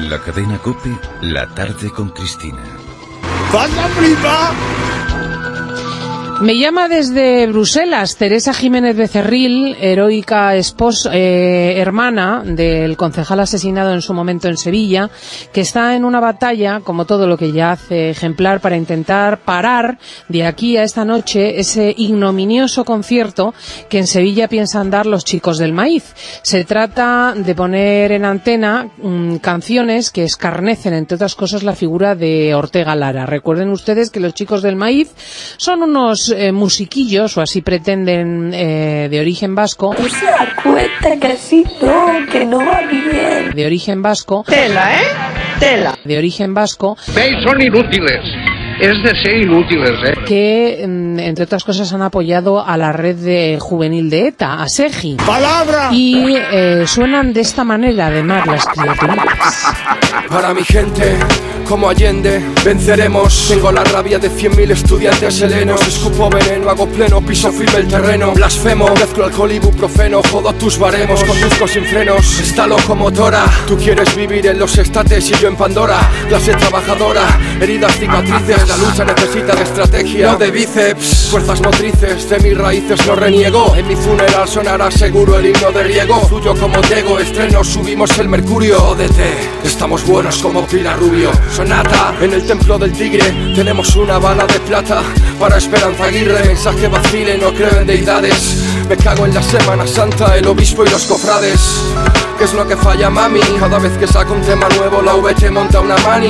En la cadena COPE, La tarde con Cristina. ¡Pasa, prima! Me llama desde Bruselas Teresa Jiménez Becerril, heroica hermana del concejal asesinado en su momento en Sevilla, que está en una batalla, como todo lo que ella hace, ejemplar, para intentar parar de aquí a esta noche ese ignominioso concierto que en Sevilla piensan dar los Chicos del Maíz. Se trata de poner en antena canciones que escarnecen, entre otras cosas, la figura de Ortega Lara. Recuerden ustedes que los Chicos del Maíz son unos musiquillos, o así pretenden, de origen vasco. ¿No se da cuenta que así no, que no va bien? De origen vasco. Tela, ¿eh? Tela. De origen vasco. ¿Veis? Son inútiles. Es de ser inútiles, que, entre otras cosas, han apoyado a la red juvenil de ETA, a SEGI. ¡Palabra! Y suenan de esta manera, además, las criaturitas. Para mi gente, como Allende, venceremos. Tengo la rabia de 100.000 estudiantes helenos. Escupo veneno, hago pleno, piso firme el terreno. Blasfemo, mezclo alcohol y ibuprofeno. Jodo tus baremos, conduzco sin frenos. Esta locomotora, tú quieres vivir en los estates y yo en Pandora. Clase trabajadora, heridas, cicatrices. La lucha necesita de estrategia, no de bíceps. Fuerzas motrices, de mis raíces no reniego. En mi funeral sonará seguro el himno de riego. Fluyo como Tego, estreno, subimos el mercurio. Jódete, estamos buenos como Pilar Rubio. Sonata, en el templo del tigre tenemos una bala de plata para Esperanza Aguirre. Mensaje vacile, no creo en deidades. Me cago en la Semana Santa, el obispo y los cofrades. ¿Qué es lo que falla, mami? Cada vez que saco un tema nuevo la VT monta una mani.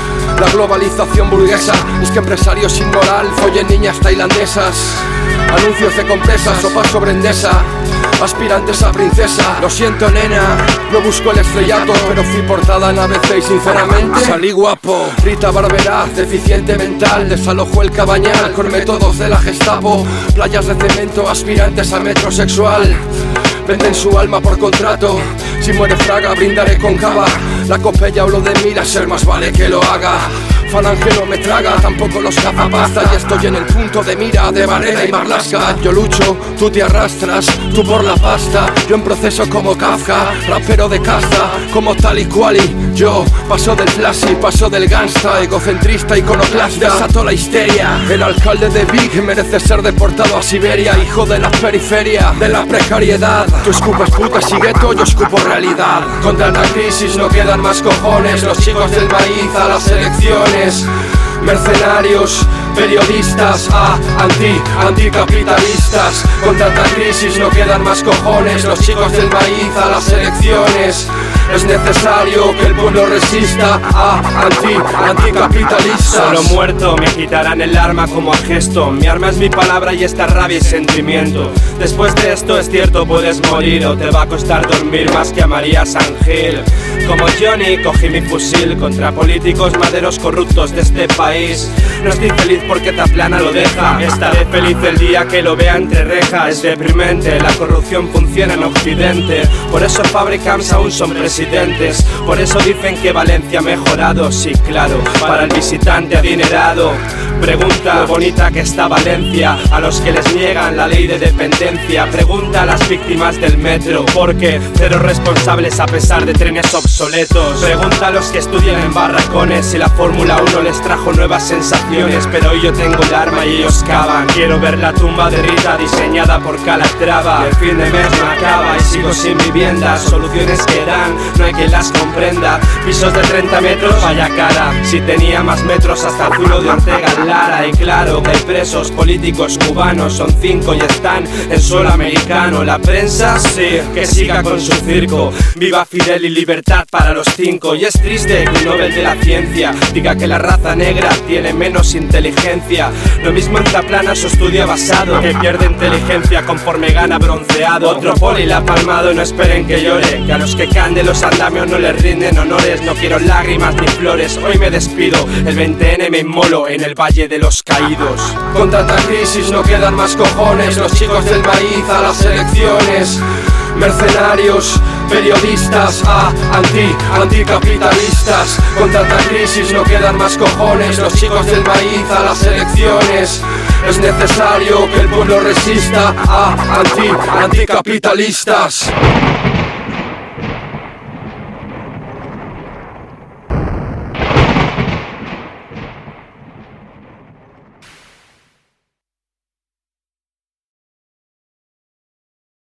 La globalización burguesa es que empresarios sin moral follen niñas tailandesas. Anuncios de compresas, sopa sobre Endesa, aspirantes a princesa. Lo siento, nena, no busco el estrellato, pero fui portada en ABC y sinceramente salí guapo. Rita Barberá, deficiente mental, desalojó el Cabañal con métodos de la Gestapo. Playas de cemento, aspirantes a metrosexual, venden su alma por contrato. Si muere Fraga, brindaré con cava. La Copella habló de mí, la ser más vale que lo haga. Falange no me traga, tampoco los cazapasta. Y estoy en el punto de mira de Varela y Marlaska. Yo lucho, tú te arrastras, tú por la pasta. Yo en proceso como Kafka, rapero de casta, como tal y cual y yo paso del classy, paso del gangsta, egocentrista, iconoclasta. Desato la histeria, el alcalde de Vic merece ser deportado a Siberia. Hijo de la periferia, de la precariedad. Tú escupes putas y gueto, yo escupo realidad. Contra la crisis no quedan más cojones. Los chicos del maíz a las elecciones. Mercenarios, periodistas, anticapitalistas. Con tanta crisis no quedan más cojones. Los chicos del maíz a las elecciones. Es necesario que el pueblo resista a anticapitalistas. Solo muerto me quitarán el arma como al gesto. Mi arma es mi palabra y esta rabia y sentimiento. Después de esto es cierto, puedes morir o te va a costar dormir más que a María San Gil. Como Johnny cogí mi fusil contra políticos maderos corruptos de este país. No estoy feliz porque Taplana lo deja. Estaré feliz el día que lo vea entre rejas. Es deprimente, la corrupción funciona en Occidente. Por eso Fabricams aún son presidentes. Por eso dicen que Valencia ha mejorado. Sí, claro, para el visitante adinerado. Pregunta lo bonita que está Valencia a los que les niegan la ley de dependencia. Pregunta a las víctimas del metro, porque cero responsables a pesar de trenes obsoletos. Pregunta a los que estudian en barracones si la Fórmula 1 les trajo nuevas sensaciones. Pero hoy yo tengo el arma y ellos cavan. Quiero ver la tumba de Rita diseñada por Calatrava. El fin de mes no acaba y sigo sin vivienda. Soluciones que dan, no hay quien las comprenda. Pisos de 30 metros, vaya cara. Si tenía más metros hasta el culo de Ortega Lara. Y claro que hay presos políticos cubanos, son 5 y están en suelo americano. La prensa, sí, que siga con su circo. Viva Fidel y libertad para los 5. Y es triste que un Nobel de la ciencia diga que la raza negra tiene menos inteligencia. Lo mismo en Taplana, su estudio basado, que pierde inteligencia conforme gana bronceado. Otro poli la ha palmado y no esperen que llore, que a los que caen de los andamios no les rinden honores. No quiero lágrimas ni flores, hoy me despido. El 20N me inmolo en el Valle de los Caídos. Con tanta crisis no quedan más cojones. Los chicos del maíz a las elecciones. Mercenarios, periodistas, anticapitalistas. Con tanta crisis no quedan más cojones. Los chicos del maíz a las elecciones. Es necesario que el pueblo resista a anticapitalistas.